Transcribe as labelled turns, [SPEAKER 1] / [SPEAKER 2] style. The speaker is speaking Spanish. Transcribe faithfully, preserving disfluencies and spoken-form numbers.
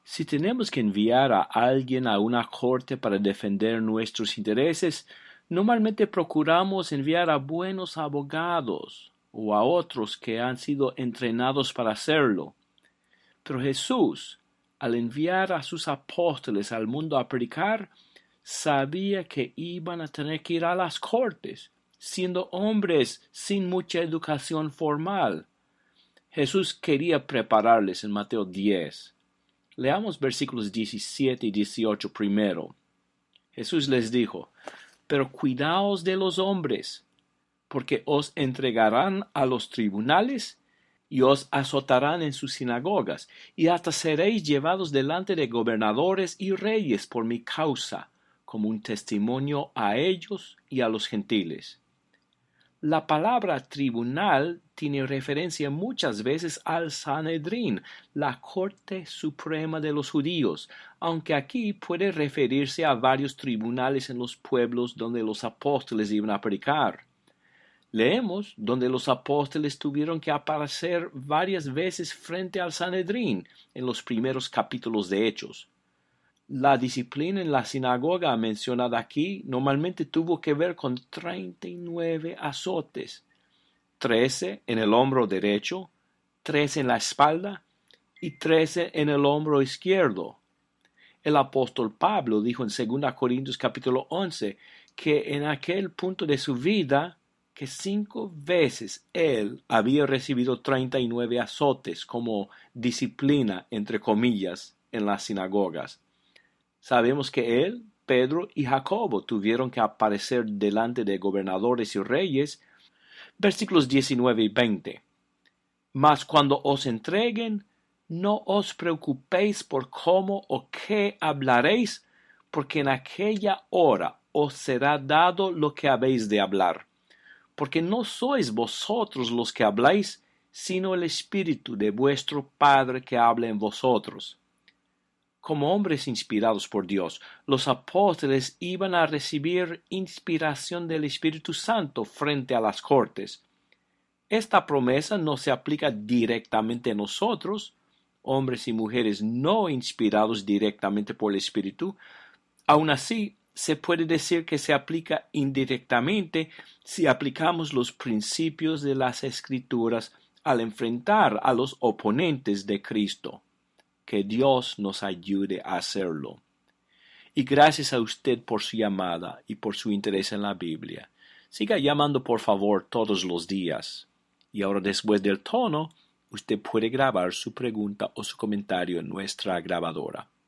[SPEAKER 1] Si tenemos que enviar a alguien a una corte para defender nuestros intereses, normalmente procuramos enviar a buenos abogados o a otros que han sido entrenados para hacerlo. Pero Jesús, al enviar a sus apóstoles al mundo a predicar, sabía que iban a tener que ir a las cortes, siendo hombres sin mucha educación formal. Jesús quería prepararles en Mateo diez. Leamos versículos diecisiete y dieciocho primero. Jesús les dijo: Pero cuidaos de los hombres, porque os entregarán a los tribunales y os azotarán en sus sinagogas, y hasta seréis llevados delante de gobernadores y reyes por mi causa, como un testimonio a ellos y a los gentiles. La palabra tribunal tiene referencia muchas veces al Sanedrín, la Corte Suprema de los Judíos, aunque aquí puede referirse a varios tribunales en los pueblos donde los apóstoles iban a predicar. Leemos donde los apóstoles tuvieron que aparecer varias veces frente al Sanedrín en los primeros capítulos de Hechos. La disciplina en la sinagoga mencionada aquí normalmente tuvo que ver con treinta y nueve azotes, trece en el hombro derecho, trece en la espalda y trece en el hombro izquierdo. El apóstol Pablo dijo en segunda Corintios capítulo once que en aquel punto de su vida que cinco veces él había recibido treinta y nueve azotes como disciplina, entre comillas, en las sinagogas. Sabemos que él, Pedro y Jacobo tuvieron que aparecer delante de gobernadores y reyes. Versículos diecinueve y veinte. Mas cuando os entreguen, no os preocupéis por cómo o qué hablaréis, porque en aquella hora os será dado lo que habéis de hablar. Porque no sois vosotros los que habláis, sino el Espíritu de vuestro Padre que habla en vosotros. Como hombres inspirados por Dios, los apóstoles iban a recibir inspiración del Espíritu Santo frente a las cortes. Esta promesa no se aplica directamente a nosotros, hombres y mujeres no inspirados directamente por el Espíritu. Aun así, se puede decir que se aplica indirectamente si aplicamos los principios de las Escrituras al enfrentar a los oponentes de Cristo. Que Dios nos ayude a hacerlo. Y gracias a usted por su llamada y por su interés en la Biblia. Siga llamando por favor todos los días. Y ahora, después del tono, usted puede grabar su pregunta o su comentario en nuestra grabadora.